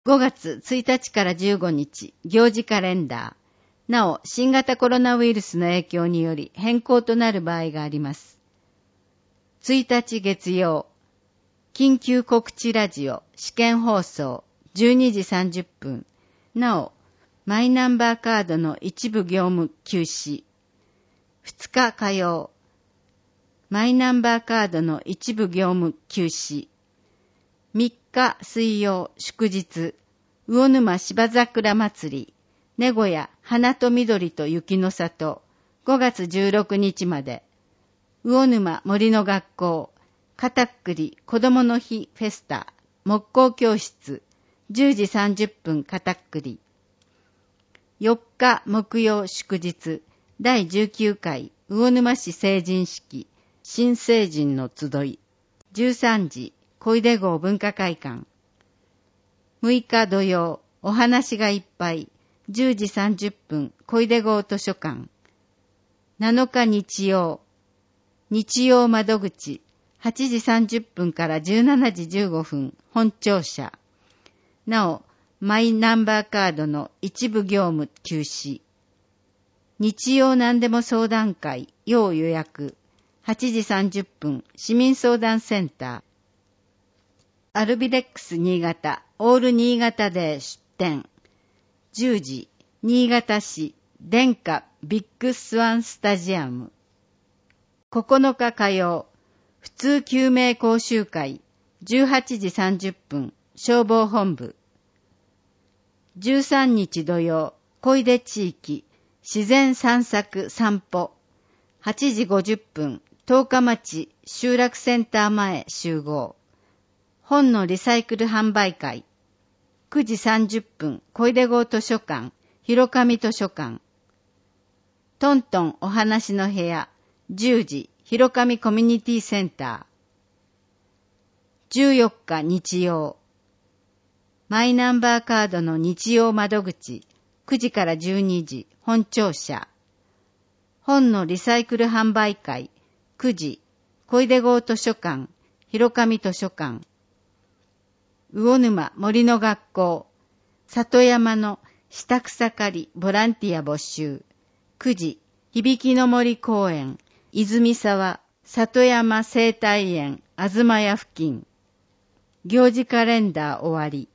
5月1日から15日、行事カレンダー。なお、新型コロナウイルスの影響により変更となる場合があります。1日月曜、緊急告知ラジオ、試験放送、12時30分。なお、マイナンバーカードの一部業務休止。2日火曜、マイナンバーカードの一部業務休止。3日水曜祝日、魚沼芝桜祭り、名古屋花と緑と雪の里、5月16日まで。魚沼森の学校、かたっくり子どもの日フェスタ、木工教室、10時30分かたっくり。4日木曜祝日、第19回魚沼市成人式、新成人の集い、13時、小出郷文化会館。6日土曜、お話がいっぱい、10時30分、小出郷図書館。7日日曜、日曜窓口、8時30分から17時15分、本庁舎。なお、マイナンバーカードの一部業務休止。日曜何でも相談会、要予約。8時30分、市民相談センター。アルビレックス新潟、オール新潟で出展。10時、新潟市、電化ビッグスワンスタジアム。9日火曜、普通救命講習会、18時30分、消防本部。13日土曜、小出地域、自然散策散歩。8時50分、十日町集落センター前集合。本のリサイクル販売会。9時30分、小出郷図書館、広上図書館。トントンお話の部屋、10時、広上コミュニティセンター。14日日曜。マイナンバーカードの日曜窓口、9時から12時、本庁舎。本のリサイクル販売会、9時、小出郷図書館、広上図書館。魚沼森の学校、里山の下草刈りボランティア募集。9時、響の森公園、泉沢里山生態園東屋付近。行事カレンダー終わり。